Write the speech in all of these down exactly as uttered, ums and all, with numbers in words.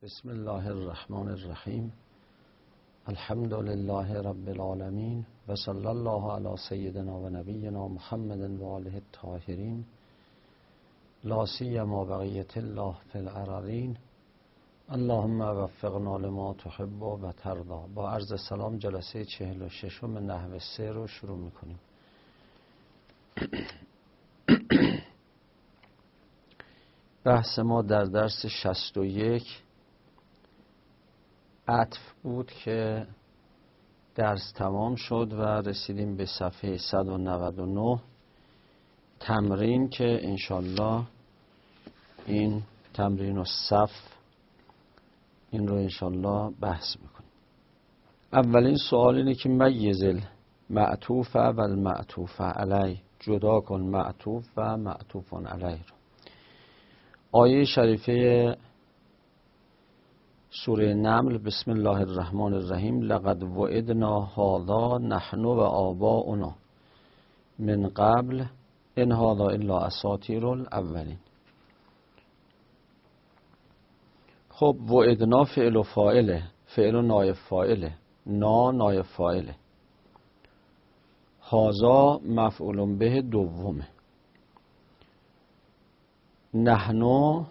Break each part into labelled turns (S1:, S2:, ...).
S1: بسم الله الرحمن الرحیم. الحمد لله رب العالمین و صلی الله علی سیدنا و نبینا محمد و آله الطاهرین لا سیما بقیة الله فی الارضین. اللهم وفقنا لما تحب و ترضا. با عرض سلام جلسه چهل و ششم نحو سه رو شروع میکنیم. بحث ما در درس شصت و یک عطف بود که درس تمام شد و رسیدیم به صفحه صد و نود و نه تمرین که انشالله این تمرین و صف این رو انشالله بحث میکنیم. اولین سوال اینه که میز المعطوف و المعطوف علیه، جدا کن معطوف و معطوف علیه رو. آیه شریفه سوره نمل بسم الله الرحمن الرحیم لقد وعدنا هذا نحن و آباؤنا من قبل ان هذا الا اساطیر الاولین. خب وعدنا فعل و فاعله، فعل و نایب فاعله، نا نایب فاعله، هذا مفعول به دومه، نحنو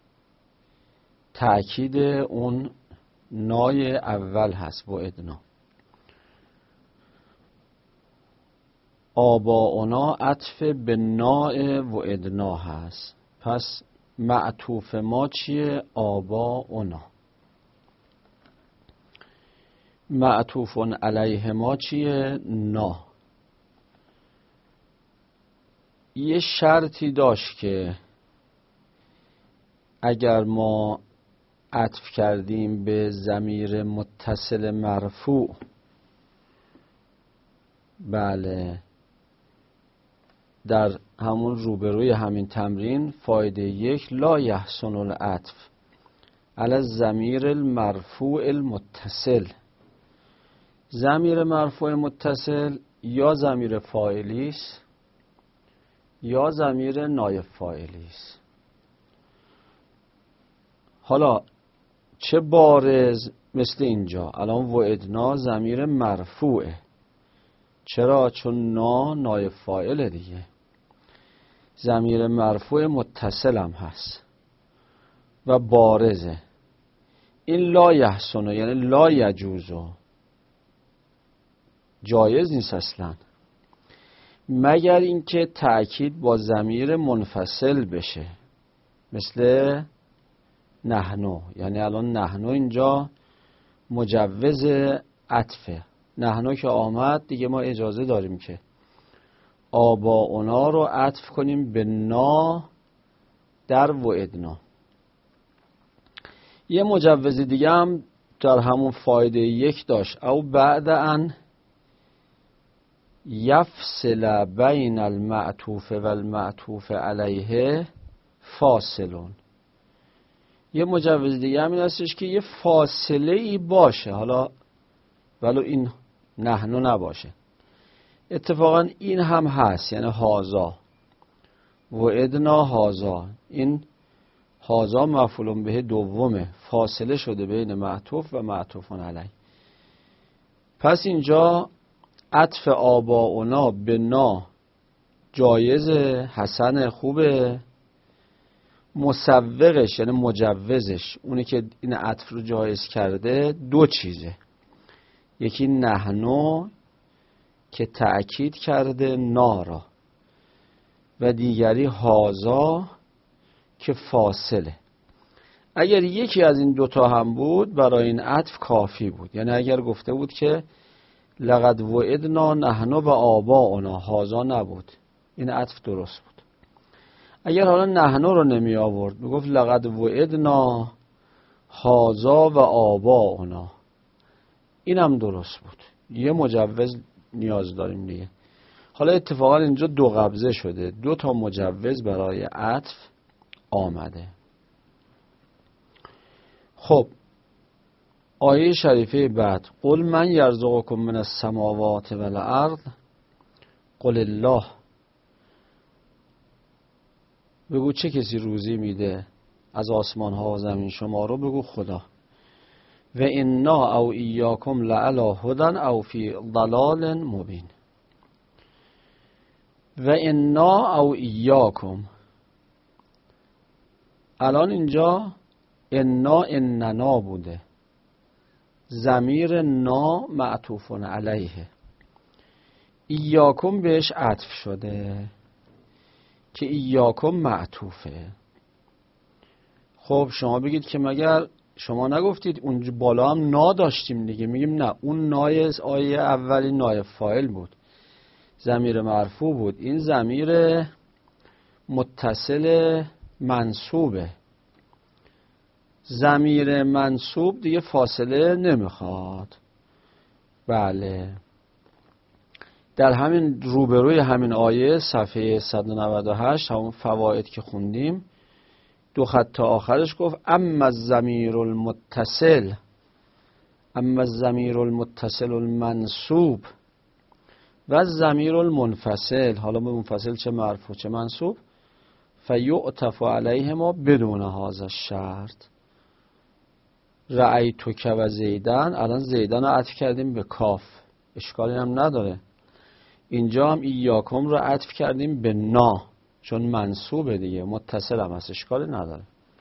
S1: تأکید اون نای اول هست وعدنا. آباؤنا عطف به نای وعدنا هست، پس معطوف ما چیه؟ آباؤنا. معطوف علیه ما چیه؟ نا. یه شرطی داشت که اگر ما عطف کردیم به ضمیر متصل مرفوع، بله در همون روبروی همین تمرین فایده یک لا یحسن العطف علی الضمیر المرفوع المتصل. ضمیر مرفوع متصل یا ضمیر فاعلی است یا ضمیر نایب فاعلی است. حالا چه بارز مثل اینجا الان وعدنا ضمیر مرفوعه. چرا؟ چون نا نایب فاعله دیگه. ضمیر مرفوع متصل هم هست و بارزه. این لا یحسنه یعنی لا یجوزه، جایز نیست اصلا، مگر اینکه تأکید با ضمیر منفصل بشه، مثل نحنو. یعنی الان نحنو اینجا مجوز عطفه. نحنو که آمد دیگه ما اجازه داریم که آباؤنا رو عطف کنیم به نا در وعدنا. یه مجوز دیگه هم در همون فایده یک داشت، او بعد ان یفصل بین المعطوف و المعطوف علیه فاصلون. یه مجوز دیگه همین هستش که یه فاصله ای باشه، حالا ولو این نحنو نباشه. اتفاقا این هم هست، یعنی هازا وعدنا هازا. این هازا مفعول به دومه، فاصله شده بین معطوف و معطوف علیه. پس اینجا عطف آباؤنا به نا جایزه، حسن، خوبه. مسوقش یعنی مجوزش، اونی که این عطف رو جایز کرده، دو چیزه. یکی نحنو که تأکید کرده نا را، و دیگری هازا که فاصله. اگر یکی از این دوتا هم بود برای این عطف کافی بود. یعنی اگر گفته بود که لقد وعدنا نحنو و آباؤنا، هازا نبود، این عطف درست بود. اگر حالا نحنو رو نمی آورد، میگفت لقد وعدنا هازا و آباؤنا، این هم درست بود. یه مجوز نیاز داریم دیگه. حالا اتفاقا اینجا دو قبضه شده، دو تا مجوز برای عطف آمده. خب آیه شریفه بعد قل من یرزقکم من السماوات و الارض قل الله. بگو چه کسی روزی میده از آسمان ها و زمین شما رو بگو خدا. و انا او ایاکم لعلی هدی او فی ضلال مبین. و انا او ایاکم، الان اینجا انا اننا بوده، ضمیر نا معطوف علیه، ایاکم بهش عطف شده که ایاکم معطوفه. خب شما بگید که مگر شما نگفتید اونجا بالا هم نا داشتیم دیگه؟ میگیم نه، اون نای آیه اولی نای فاعل بود، ضمیر مرفوع بود، این ضمیر متصل منصوبه. ضمیر منصوب دیگه فاصله نمیخواد. بله، در همین روبروی همین آیه صفحه صد و نود و هشت همون فواید که خوندیم دو خط تا آخرش گفت اما الضمیر المتصل، اما الضمیر المتصل المنصوب و الضمیر المنفصل، حالا به منفصل چه مرفوع چه منصوب، فیعطف علیهما بدون هذا الشرط. رأیتک و زیدن، الان زیدن رو عطف کردیم به کاف، اشکالی هم نداره. اینجا هم ایاکم رو عطف کردیم به نا چون منصوبه دیگه، متصل هم هست، اشکالی نداره.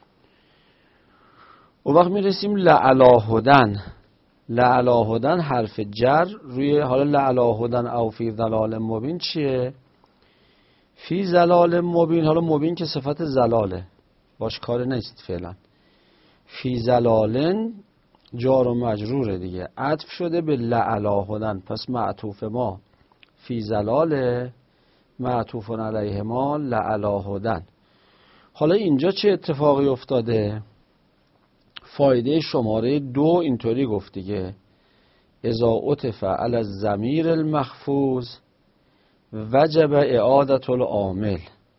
S1: و وقت میرسیم لعلی هدی. لعلی هدی حرف جر روی، حالا لعلی هدی او فی ضلال مبین چیه؟ فی ضلال مبین، حالا مبین که صفت زلاله باش کار نیست فعلا. فی ضلالن جار و مجروره دیگه، عطف شده به لعلی هدی، پس معطوف ما فی ضلاله معطوف علیه ما لعلی هدی. حالا اینجا چه اتفاقی افتاده؟ فایده شماره دو اینطوری گفت دیگه، اذا عطف علی الضمیر المخفوض وجب اعادة العامل.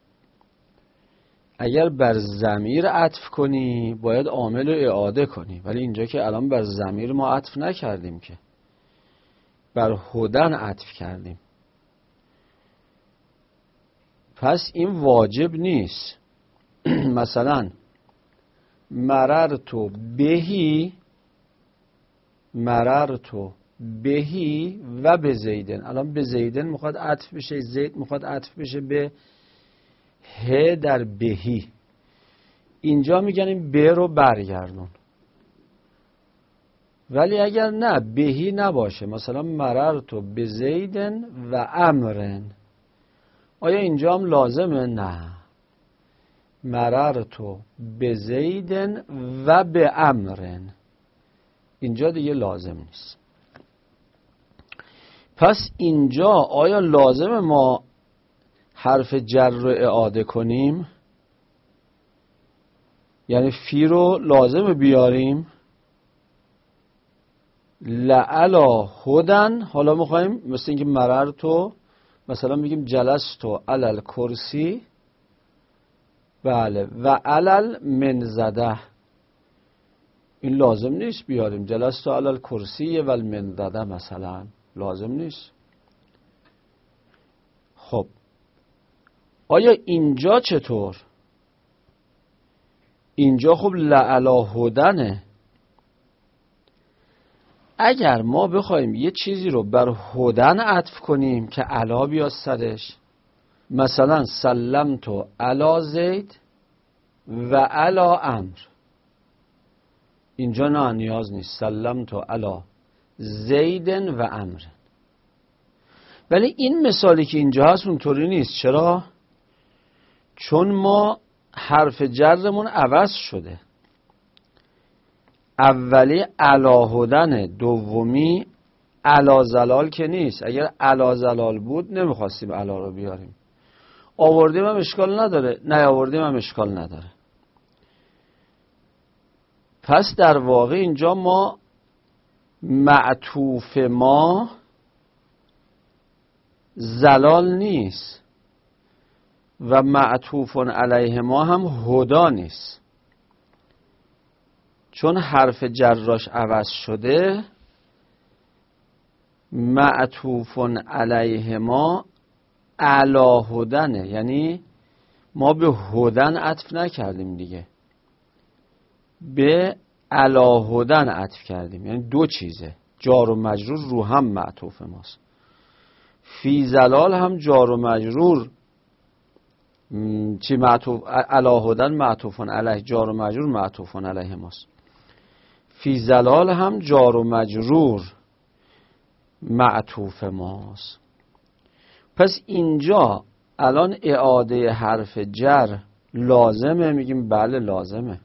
S1: اگر بر ضمیر عطف کنی باید عامل رو اعاده کنی، ولی اینجا که الان بر ضمیر ما عطف نکردیم که، بر هدن عطف کردیم، پس این واجب نیست. مثلا مررتو بهی، مررتو بهی و به زیدن، الان به زیدن میخواد عطف بشه، زید میخواد عطف بشه به ه در بهی، اینجا میگن این به رو برگردون. ولی اگر نه بهی نباشه، مثلا مررتو به زیدن و امرن، آیا اینجا هم لازمه؟ نه، مررتو به زیدن و به امرن، اینجا دیگه لازم نیست. پس اینجا آیا لازم ما حرف جر رو اعاده کنیم؟ یعنی فی رو لازم بیاریم؟ لعلا هدن، حالا میخوایم مثل اینکه مررتو مثلا میگیم جلستو علل کرسی، بله، و علل منزده، این لازم نیست بیاریم، جلستو علل کرسی و المنزده مثلا لازم نیست. خب آیا اینجا چطور؟ اینجا خب لعلا هدنه. اگر ما بخوایم یه چیزی رو بر هدن عطف کنیم که علا بیاد سرش، مثلا سلمتو علا زید و علا امر، اینجا نه نیاز نیست، سلمتو علا زیدن و امر. ولی این مثالی که اینجا هست اونطوری نیست. چرا؟ چون ما حرف جرمون عوض شده، اولی علا هدن، دومی علا زلال که نیست. اگر علا زلال بود نمیخواستیم علا رو بیاریم، آوردیم هم اشکال نداره، نه آوردیم هم اشکال نداره. پس در واقع اینجا ما معطوف ما زلال نیست و معطوف علیه ما هم هدا نیست، چون حرف جراش عوض شده. معطوف علیه ما علا هدنه، یعنی ما به هدن عطف نکردیم دیگه، به علاهدن عطف کردیم، یعنی دو چیزه، جار و مجرور رو هم معطوف ماست. فی زلال هم جار و مجرور چی معطوف، علاهدن معطوفن علیه، جار و مجرور معطوفن علیه ماست. فی زلال هم جار و مجرور معطوف ماست. پس اینجا الان اعاده حرف جر لازمه؟ میگیم بله لازمه.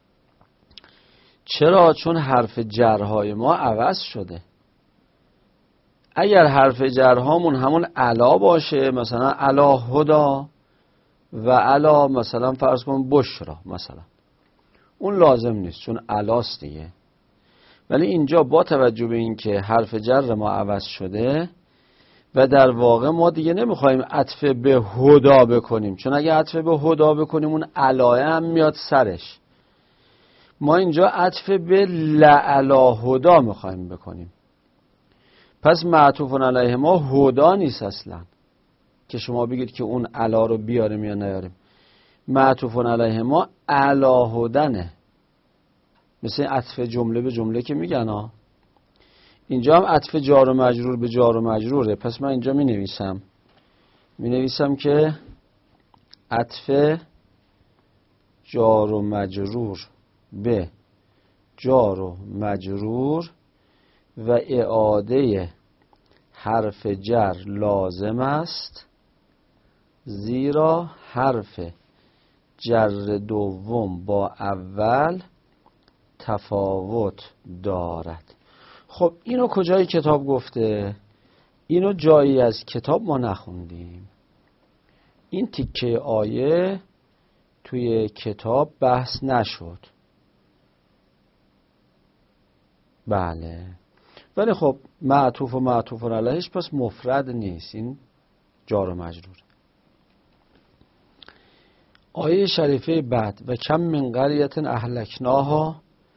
S1: چرا؟ چون حرف جرهای ما عوض شده. اگر حرف جرهامون همون علا باشه، مثلا علا هدا و علا مثلا فرض کن بشرا مثلا، اون لازم نیست چون علاست دیگه. ولی اینجا با توجه به این که حرف جر ما عوض شده و در واقع ما دیگه نمیخوایم عطف به هدا بکنیم، چون اگه عطف به هدا بکنیم اون علایه هم میاد سرش. ما اینجا عطف به لعلا هدا میخوایم بکنیم. پس معطوف علیه ما هدا نیست اصلا که شما بگید که اون علا رو بیاریم یا نیاریم. معطوف علیه ما علا هدنه، مثل عطف جمله به جمله که میگن ها. اینجا هم عطف جار و مجرور به جار و مجروره. پس من اینجا می نویسم می نویسم که عطف جار و مجرور به جار و مجرور و اعاده حرف جر لازم است، زیرا حرف جر دوم با اول تفاوت دارد. خب اینو کجای کتاب گفته؟ اینو جایی از کتاب ما نخوندیم. این تیکه آیه توی کتاب بحث نشد. بله، ولی خب معطوف و معطوف علیهش پس مفرد نیست، این جار و مجرور. آیه شریفه بعد: و کم من قریة اهلکناها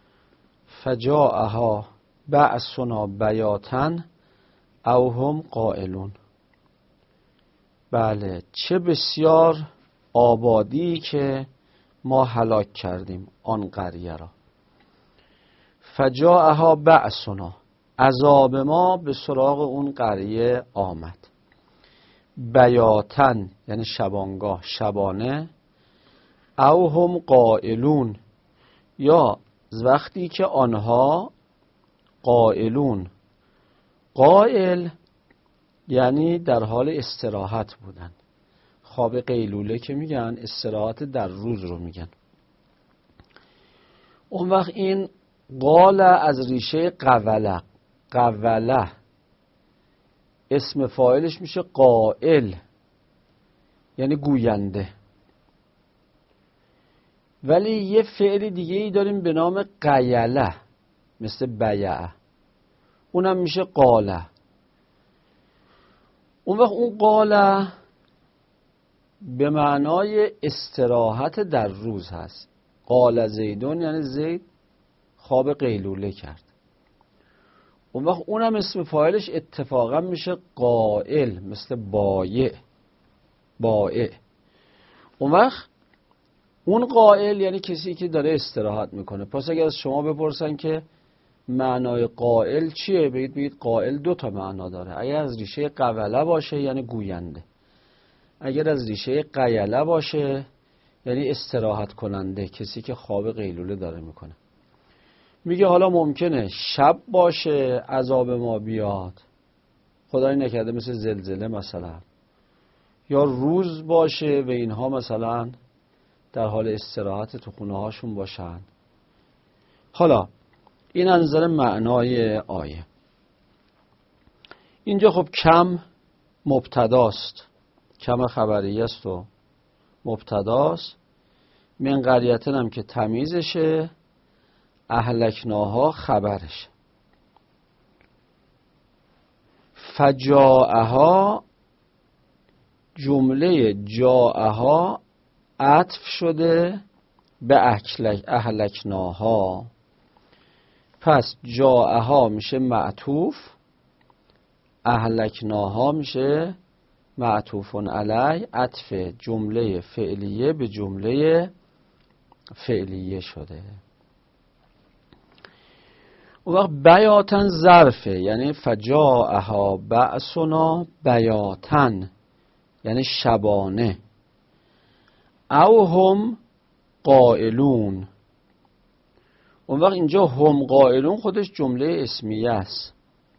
S1: فجاءها بأسنا بیاتا او هم قائلون. بله، چه بسیار آبادی که ما هلاک کردیم آن قریه را. فجاءها بأسنا، عذاب ما به سراغ اون قریه آمد. بیاتن یعنی شبانگاه، شبانه. او هم قائلون، یا وقتی که آنها قائلون. قائل یعنی در حال استراحت بودن. خواب قیلوله که میگن استراحت در روز رو میگن. اون وقت این قال از ریشه قوله. قوله اسم فاعلش میشه قائل، یعنی گوینده. ولی یه فعل دیگه ای داریم به نام قیله، مثل بیعه، اونم میشه قاله. اون وقت اون قاله به معنای استراحت در روز هست. قال زیدون یعنی زید خواب قیلوله کرد. اون وقت اونم اسم فاعلش اتفاقا میشه قائل، مثل بایع. بایع. اون وقت اون قائل یعنی کسی که داره استراحت میکنه. پس اگر از شما بپرسن که معنای قائل چیه، بگید بگید قائل دو تا معنا داره. اگر از ریشه قوله باشه یعنی گوینده، اگر از ریشه قیله باشه یعنی استراحت کننده، کسی که خواب قیلوله داره میکنه. میگه حالا ممکنه شب باشه عذاب ما بیاد، خدای نکرده مثل زلزله مثلا، یا روز باشه و اینها مثلا در حال استراحت تو خونه هاشون باشن. حالا این از نظر معنای آیه. اینجا خب کم مبتداست، کم خبریه است و مبتداست. من قریتن هم که تمیزشه، اهلکناها خبرش. فجاءها جمله جاءها عطف شده به اهلکناها. پس جاءها میشه معطوف، اهلکناها میشه معطوف علی، عطف جمله فعلیه به جمله فعلیه شده. اون وقت بیاتن ظرفه، یعنی فجاءها بأسنا بیاتن یعنی شبانه. او هم قائلون، اون وقت اینجا هم قائلون خودش جمله اسمیه است.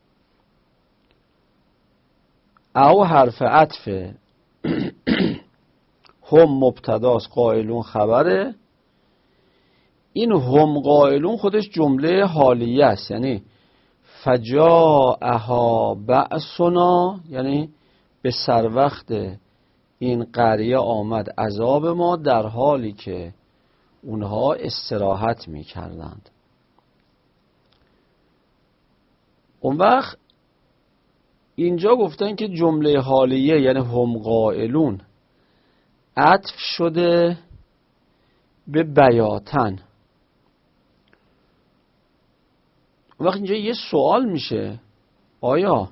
S1: او حرف عطفه، هم مبتداست، قائلون خبره. این هم قائلون خودش جمله حالیه است، یعنی فجاءها بأسنا، یعنی به سر وقت این قریه آمد عذاب ما در حالی که اونها استراحت می کردند. اون وقت اینجا گفتن که جمله حالیه یعنی هم قائلون عطف شده به بیاتن. اون وقت اینجا یه سوال میشه، آیا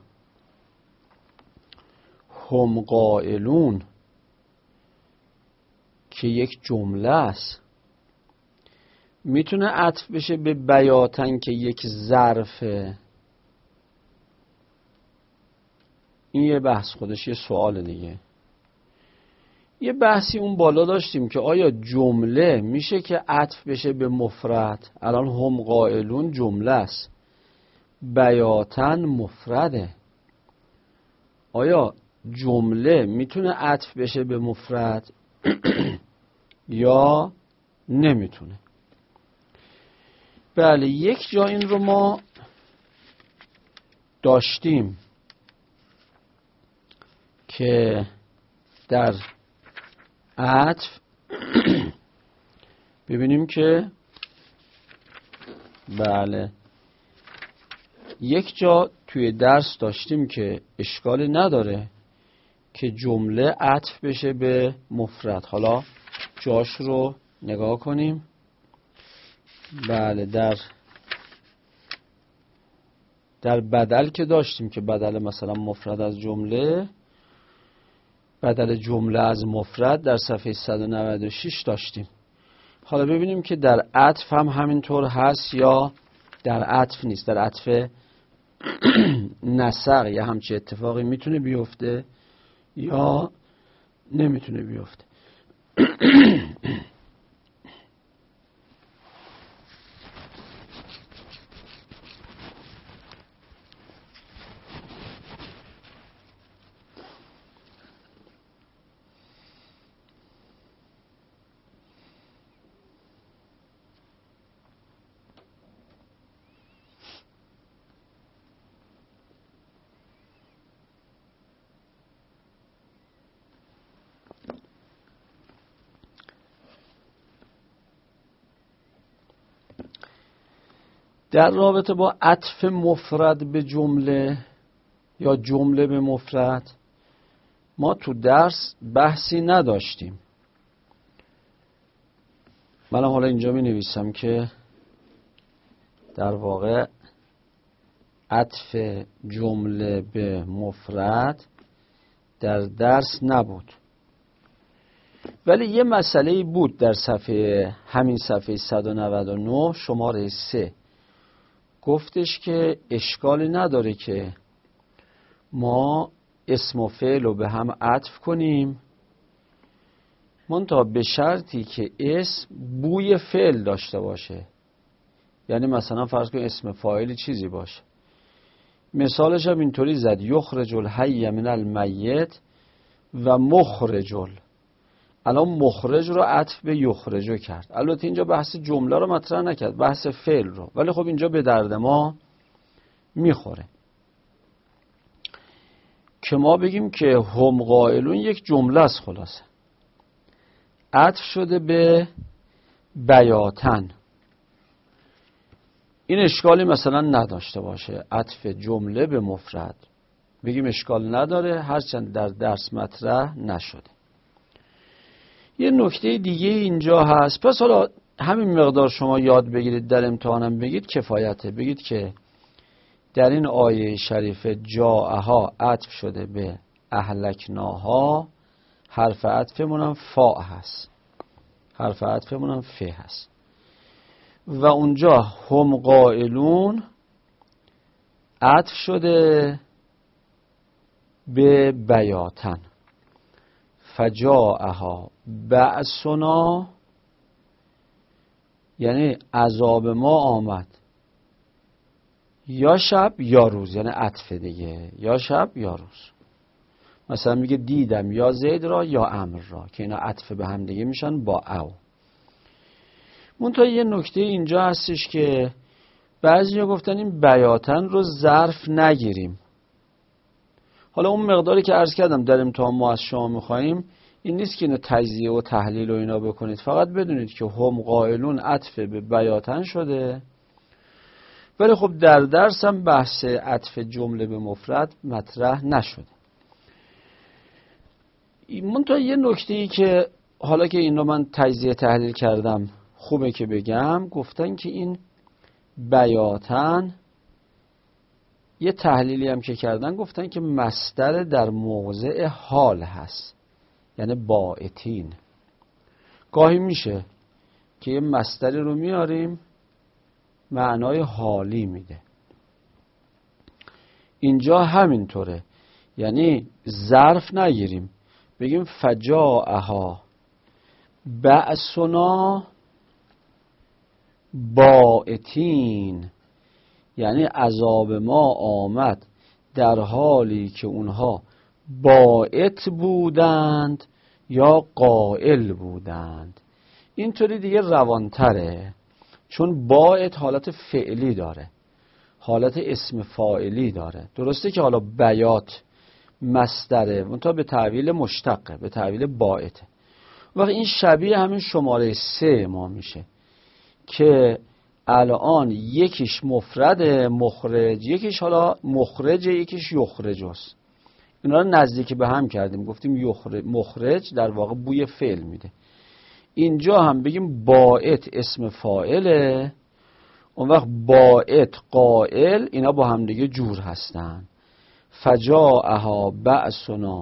S1: هم قائلون که یک جمله است میتونه عطف بشه به بیاتن که یک ظرفه؟ این یه بحث خودش یه سوال دیگه. یه بحثی اون بالا داشتیم که آیا جمله میشه که عطف بشه به مفرد؟ الان هم قائلون جمله است، بیاتن مفرده. آیا جمله میتونه عطف بشه به مفرد یا نمیتونه؟ بله، یک جا این رو ما داشتیم که در عطف ببینیم که بله یک جا توی درس داشتیم که اشکالی نداره که جمله عطف بشه به مفرد. حالا جاش رو نگاه کنیم. بله، در در بدل که داشتیم که بدل مثلا مفرد از جمله، بدل جمله از مفرد در صفحه صد و نود و شش داشتیم. حالا ببینیم که در عطف هم همینطور هست یا در عطف نیست. در عطف نسق یا همچه اتفاقی میتونه بیفته یا نمیتونه بیفته. در رابطه با عطف مفرد به جمله یا جمله به مفرد ما تو درس بحثی نداشتیم. من حالا اینجا می نویسم که در واقع عطف جمله به مفرد در درس نبود، ولی یه مسئله بود در صفحه همین صفحه صد و نود و نه شماره سه. گفتش که اشکالی نداره که ما اسم و فعل رو به هم عطف کنیم، منتها به شرطی که اسم بوی فعل داشته باشه. یعنی مثلا فرض کن اسم فاعلی چیزی باشه. مثالش هم اینطوری زد: یخرج الحی من المیت و مخرج. الان مخرج رو عطف به یخرجو کرد. البته اینجا بحث جمله رو مطرح نکرد، بحث فعل رو، ولی خب اینجا به درد ما میخوره که ما بگیم که هم قائلون یک جمله است، خلاصه عطف شده به بیاتن. این اشکالی مثلا نداشته باشه، عطف جمله به مفرد، بگیم اشکال نداره، هرچند در درس مطرح نشده. یه نکته دیگه اینجا هست. پس حالا همین مقدار شما یاد بگیرید، در امتحانم بگید کفایته. بگید که در این آیه شریف جاءها عطف شده به اهلکناها، حرف عطفمون هم فا هست، حرف عطفمون هم ف هست، و اونجا هم قائلون عطف شده به بیاتن. فجاءها بأسنا یعنی عذاب ما آمد یا شب یا روز، یعنی عطف دیگه، یا شب یا روز. مثلا میگه دیدم یا زید را یا امر را، که اینا عطف به هم دیگه میشن با او. منتها یه نکته اینجا هستش که بعضیا گفتن این بیاتن رو ظرف نگیریم. حالا اون مقداری که عرض کردم در امتحان ما از شما میخواییم این نیست که اینو تجزیه و تحلیل و اینا بکنید، فقط بدونید که هم قائلون عطف به بیاتن شده. ولی خب در درس هم بحث عطف جمله به مفرد مطرح نشده. منتها یه نکته‌ای که حالا که این رو من تجزیه تحلیل کردم خوبه که بگم، گفتن که این بیاتن یه تحلیلی هم که کردن گفتن که مصدر در موضع حال هست، یعنی باعتین. گاهی میشه که یه مصدری رو میاریم معنای حالی میده. اینجا همینطوره، یعنی ظرف نگیریم، بگیم فجاءها بأسنا باعتین، یعنی عذاب ما آمد در حالی که اونها باعت بودند یا قائل بودند. اینطوری دیگه روانتره، چون باعت حالت فعلی داره، حالت اسم فاعلی داره. درسته که حالا بیات مصدره، منتها به تعویل مشتقه، به تعویل باعته. وقتی این شبیه همین شماره سه ما میشه که الان یکیش مفرد مخرج، یکیش حالا مخرج، یکیش یخرج است. اینا رو نزدیک به هم کردیم، گفتیم مخرج در واقع بوی فعل میده. اینجا هم بگیم باعت اسم فاعله، اون وقت باعت قائل، اینا با هم دیگه جور هستن. فجاءها بأسنا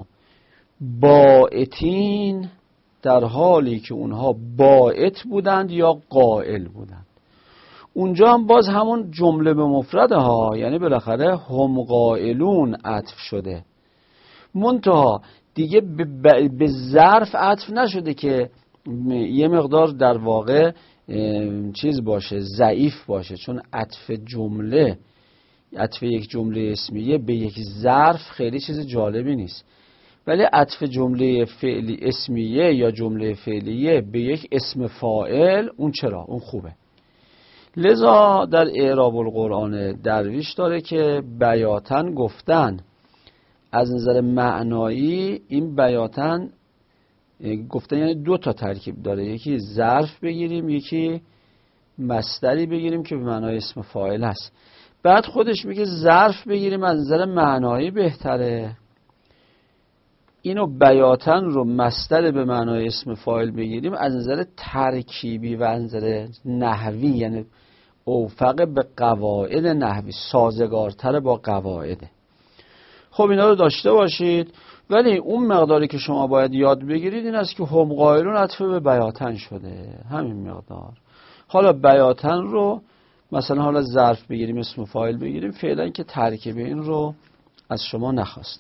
S1: باعتین، در حالی که اونها باعت بودند یا قائل بودند. اونجا هم باز همون جمله به مفرده ها، یعنی بالاخره هم قائلون عطف شده، منتها دیگه به ظرف عطف نشده که یه مقدار در واقع چیز باشه، ضعیف باشه، چون عطف جمله، عطف یک جمله اسمیه به یک ظرف خیلی چیز جالبی نیست. ولی عطف جمله فعلی اسمیه یا جمله فعلیه به یک اسم فاعل، اون چرا؟ اون خوبه. لذا در اعراب القرآن درویش داره که بیاتن گفتن از نظر معنایی، این بیاتن گفتن یعنی دو تا ترکیب داره، یکی ظرف بگیریم، یکی مصدری بگیریم که به معنای اسم فاعل هست. بعد خودش میگه ظرف بگیریم از نظر معنایی بهتره. اینو بیاتن رو مصدر به معنای اسم فاعل بگیریم از نظر ترکیبی و از نظر نحوی، یعنی اوفق به قواعد نحوی، سازگارتر با قواعده. خب اینا رو داشته باشید. ولی اون مقداری که شما باید یاد بگیرید این است که هم قائلون عطف به بیاتن شده، همین مقدار. حالا بیاتن رو مثلا حالا ظرف بگیریم، اسم فاعل بگیریم، فعلا که ترکیب این رو از شما نخواستم.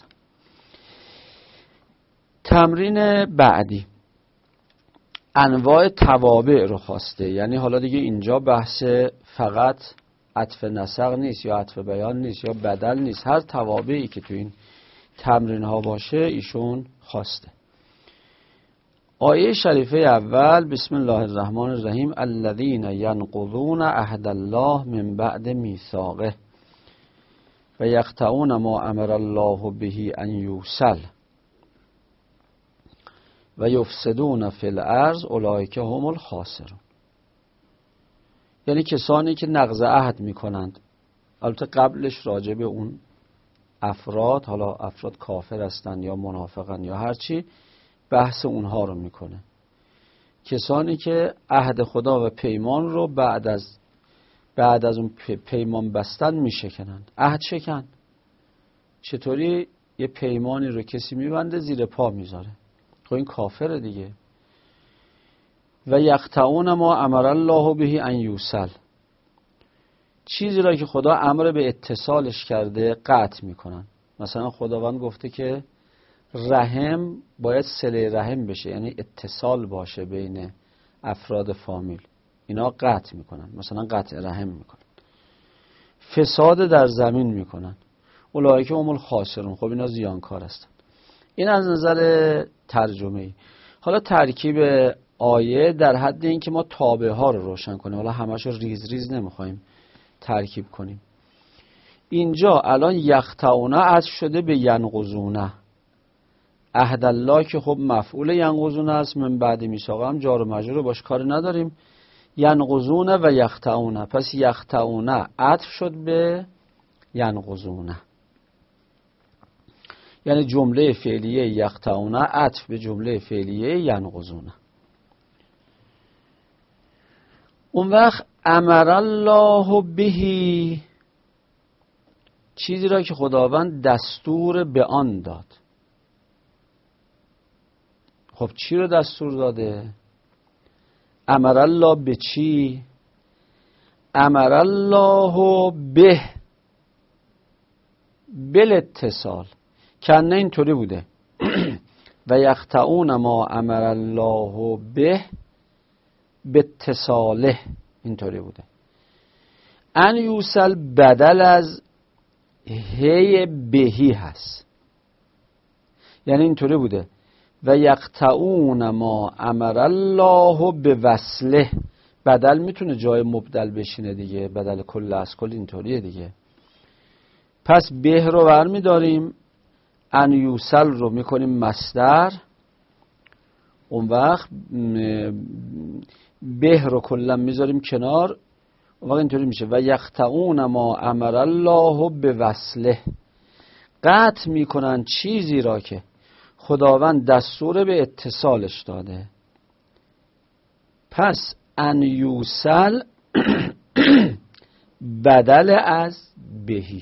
S1: تمرین بعدی انواع توابع رو خواسته، یعنی حالا دیگه اینجا بحث فقط عطف نسق نیست یا عطف بیان نیست یا بدل نیست، هر توابعی که تو این تمرین ها باشه ایشون خواسته. آیه شریفه اول، بسم الله الرحمن الرحیم، الذین ینقضون عهد الله من بعد میثاقه و یقطعون ما امر الله به ان یوصل و یفسدون فی الارض اولئک هم الخاسرون. یعنی کسانی که نقض عهد میکنند. البته قبلش راجع به اون افراد، حالا افراد کافر هستند یا منافقن یا هرچی، بحث اونها رو میکنه. کسانی که عهد خدا و پیمان رو بعد از بعد از اون پیمان بستن میشکنند. عهد شکن. چطوری یه پیمانی رو کسی میبنده زیر پا میذاره؟ خب این کافره دیگه. و یقطعون ما امر الله به ان یوصل، چیزی را که خدا امر به اتصالش کرده قطع میکنن. مثلا خداوند گفته که رحم باید صله رحم بشه، یعنی اتصال باشه بین افراد فامیل، اینا قطع میکنن، مثلا قطع رحم میکنن. فساد در زمین میکنن، اولئک هم الخاسرون، خب اینا زیانکار هستن. این از نظر ترجمه ای. حالا ترکیب آیه در حد این که ما تابع ها رو روشن کنیم، حالا همش رو ریز ریز نمیخوایم ترکیب کنیم. اینجا الان یخطئونه عطف شده به ینقضونه، عهد الله که خب مفعول ینقضونه است، من بعد میثاق هم جار و مجرور باش کار نداریم. ینقضونه و یخطئونه، پس یخطئونه عطف شد به ینقضونه، یعنی جمله فعلیه یخطئونه عطف به جمله فعلیه ینقضونه. اون وقت امر الله بهی، چیزی را که خداوند دستور به آن داد. خب چی رو دستور داده؟ امر الله به چی؟ امر الله به بالاتصال، کنه اینطوری بوده و یخطئون ما امر الله به باتصاله، اینطوری بوده. ان یوصل بدل از هی بهی هست، یعنی اینطوری بوده و یقطعون ما امر الله به وصله، بدل میتونه جای مبدل بشینه دیگه، بدل کل از کل اینطوریه دیگه. پس به رو برمی داریم، ان یوصل رو میکنیم مصدر، اون وقت به رو کلا میذاریم کنار، اون وقت اینطوری میشه و یقطعون ما امر الله به وصله، قطع میکنن چیزی را که خداوند دستور به اتصالش داده. پس ان یوصل بدل از بهی.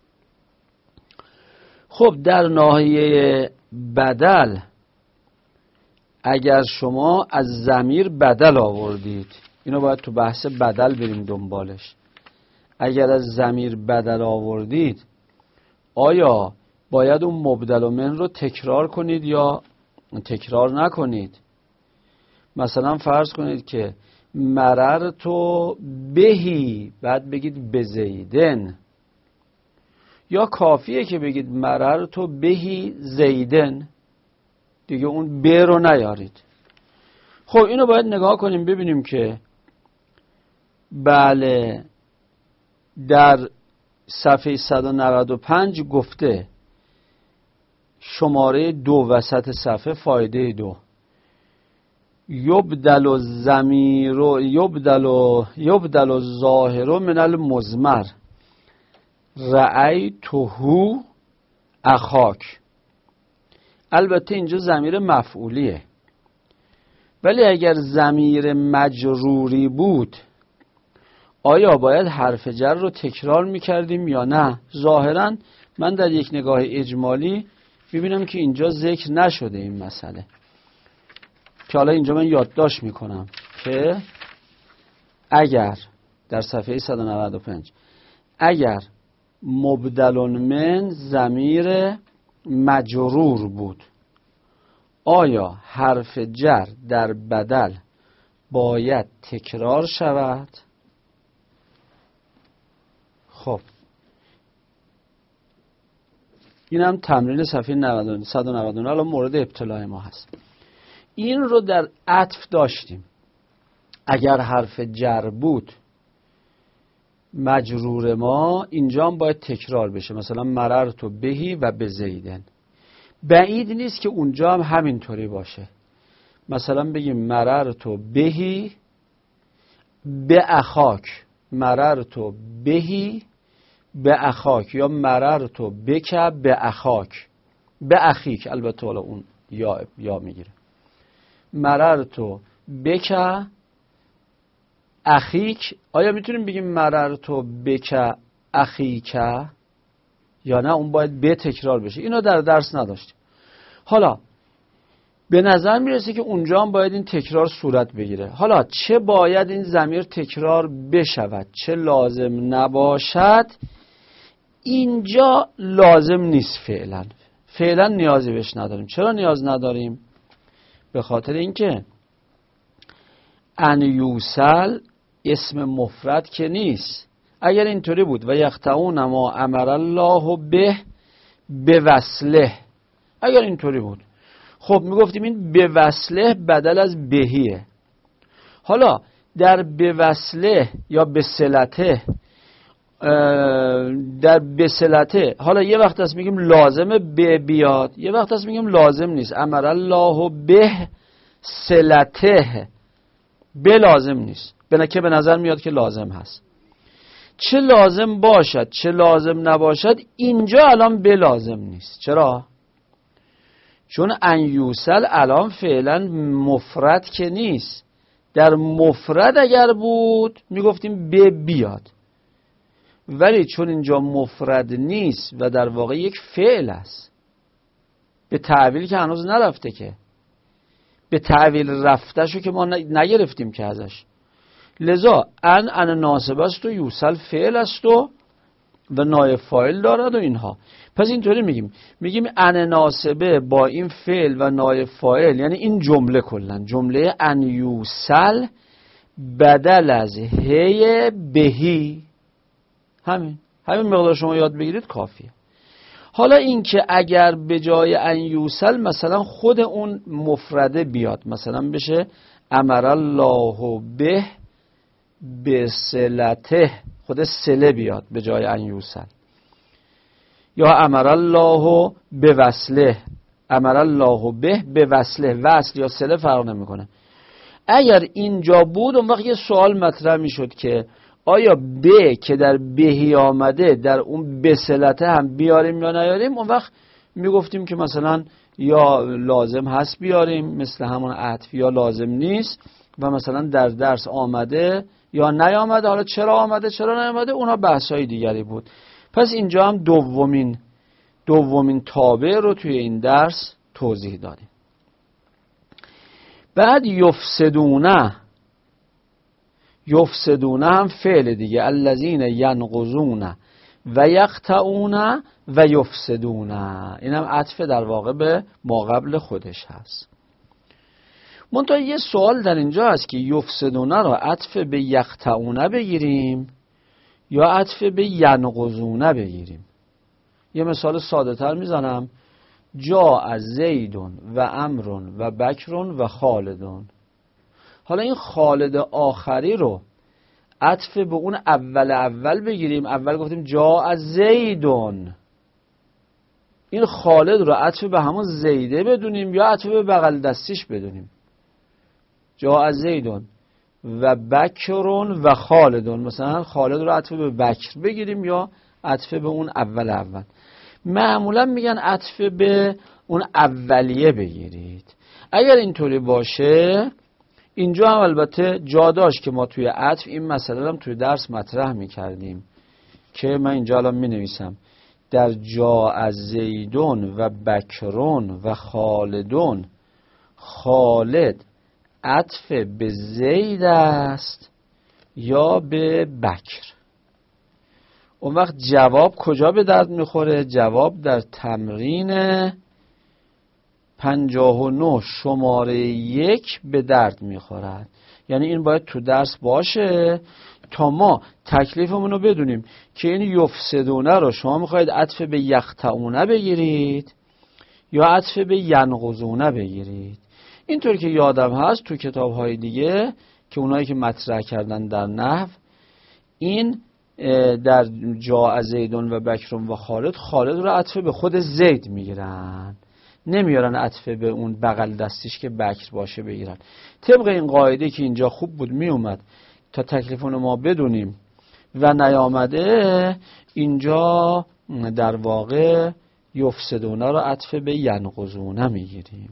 S1: خب در ناحیه بدل اگر شما از ضمیر بدل آوردید، اینو باید تو بحث بدل بریم دنبالش. اگر از ضمیر بدل آوردید، آیا باید اون مبدل و من رو تکرار کنید یا تکرار نکنید؟ مثلا فرض کنید که مررتو بهی، بعد بگید بزیدن، یا کافیه که بگید مررتو بهی زیدن، دیگه اون به رو نیارید. خب اینو باید نگاه کنیم ببینیم که بله در صفحه صد و نود و پنج گفته شماره دو وسط صفحه فایده دو، یبدل الضمیر یبدل یبدل الظاهر من المضمر رأیته اخاک. البته اینجا ضمیر مفعولیه، ولی اگر ضمیر مجروری بود آیا باید حرف جر رو تکرار میکردیم یا نه؟ ظاهرا من در یک نگاه اجمالی ببینم که اینجا ذکر نشده این مسئله، که حالا اینجا من یادداشت میکنم که اگر در صفحه صد و نود و پنج اگر مبدل من ضمیر مجرور بود، آیا حرف جر در بدل باید تکرار شود؟ خب این هم تمرین صفحه صد و نود و نه الان مورد ابتلای ما هست. این رو در عطف داشتیم، اگر حرف جر بود مجرور ما اینجا هم باید تکرار بشه، مثلا مررتو بهی و به زیدن. بعید نیست که اونجا هم همینطوری باشه، مثلا بگیم مررتو بهی به اخاک، مررتو بهی به اخاک، یا مررتو بک به اخاک، به اخیک، البته حالا اون یا یا میگیره، مررتو بک اخیک. آیا میتونیم بگیم مررتو بک اخیک یا نه؟ اون باید به تکرار بشه. اینو در درس نداشتیم. حالا به نظر میرسه که اونجا هم باید این تکرار صورت بگیره. حالا چه باید این ضمیر تکرار بشود چه لازم نباشد، اینجا لازم نیست فعلا. فعلا نیازی بهش نداریم. چرا نیاز نداریم؟ به خاطر اینکه ان یوصل اسم مفرد که نیست. اگر اینطوری بود و یقطعون ما امر الله به به وصله، اگر اینطوری بود خب میگفتیم این به وصله بدل از بهیه. حالا در به وصله یا به صلته، در به صلته حالا یه وقت هست میگیم لازمه به بیاد، یه وقت هست میگیم لازم نیست. امر الله به صلته، به لازم نیست، به که به نظر میاد که لازم هست. چه لازم باشد چه لازم نباشد، اینجا الان به لازم نیست. چرا؟ چون ان یوصل الان فعلا مفرد که نیست. در مفرد اگر بود میگفتیم به بیاد، ولی چون اینجا مفرد نیست و در واقع یک فعل است، به تعویل که هنوز نرفته، که به تعویل رفته شو که ما نگرفتیم که ازش، لذا ان ان ناسب است و یوصل فعل است و و نایب فاعل دارد و اینها. پس اینطوری میگیم میگیم ان ناسبه با این فعل و نایب فاعل، یعنی این جمله کلا جمله ان یوصل بدل از هی بهی، همین همین مقدار شما یاد بگیرید کافیه. حالا این که اگر به جای ان یوصل مثلا خود اون مفرده بیاد، مثلا بشه امر الله به به صلته، خود صله بیاد به جای ان یوصل، یا امر الله به وصله، امر الله به به وصله، وصل یا صله فرق نمیکنه. اگر اینجا بود اون وقت یه سوال مطرح میشد که آیا به که در بهی آمده در اون به صلته هم بیاریم یا نیاریم؟ اون وقت میگفتیم که مثلا یا لازم هست بیاریم مثل همون عطف، یا لازم نیست و مثلا در درس آمده یا نیامده. حالا چرا آمده چرا نیامده اونها بحثای دیگری بود. پس اینجا هم دومین دومین تابع رو توی این درس توضیح دادیم. بعد یفسدونه، یفسدونه هم فعل دیگه، الذین ینقضون و یقطعون و یفسدونه، این هم عطف در واقع به ما قبل خودش هست. منتها یه سوال در اینجا هست که یفسدونه رو عطف به یقطعونه بگیریم یا عطف به ینقضونه بگیریم. یه مثال ساده تر میزنم، جا از زیدون و امرون و بکرون و خالدون. حالا این خالد آخری رو عطف به اون اول اول بگیریم، اول گفتیم جا از زیدون، این خالد رو عطف به همون زیده بدونیم یا عطف به بغل دستیش بدونیم. جا از زیدون و بکرون و خالدون، مثلا خالد رو عطف به بکر بگیریم یا عطف به اون اول اول. معمولا میگن عطف به اون اولیه بگیرید. اگر اینطوری باشه اینجا هم البته جا داشت که ما توی عطف این مسئله هم توی درس مطرح میکردیم که من اینجا الان می نویسم در جا از زیدون و بکرون و خالدون، خالد عطف به زید است یا به بکر. اون وقت جواب کجا به درد میخوره؟ جواب در تمرین پنجاه و نه شماره یک به درد میخورد. یعنی این باید تو درس باشه تا ما تکلیفمون رو بدونیم که این یفسدونه رو شما میخواید عطف به یقطعونه بگیرید یا عطف به ینقضونه بگیرید. اینطور که یادم هست تو کتاب‌های دیگه که اونایی که مطرح کردن در نحو، این در جا از زیدون و بکرون و خالد، خالد رو عطف به خود زید میگیرن، نمیارن عطف به اون بغل دستیش که بکر باشه بگیرن. طبق این قاعده که اینجا خوب بود میومد تا تکلیفون ما بدونیم و نیامده، اینجا در واقع یفسدونه رو عطف به ینقضونه میگیریم.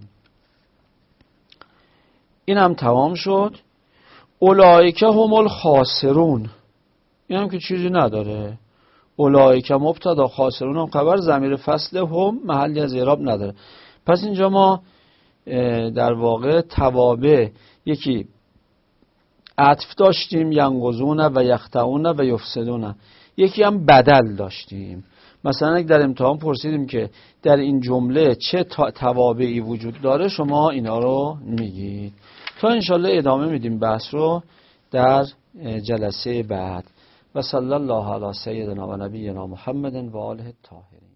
S1: این هم تمام شد. اولئکه هم الخاسرون، این هم که چیزی نداره. اولئکه مبتدا، خاسرون هم خبر، ضمیر فصل هم محلی از اعراب نداره. پس اینجا ما در واقع توابع، یکی عطف داشتیم ینقضون و یخطئون و یفسدون، یکی هم بدل داشتیم. مثلا در امتحان پرسیدیم که در این جمله چه توابعی وجود داره، شما اینا رو میگید. تا انشالله ادامه میدیم بحث رو در جلسه بعد. و صلی الله علی سیدنا و نبینا محمد و آله الطاهرین.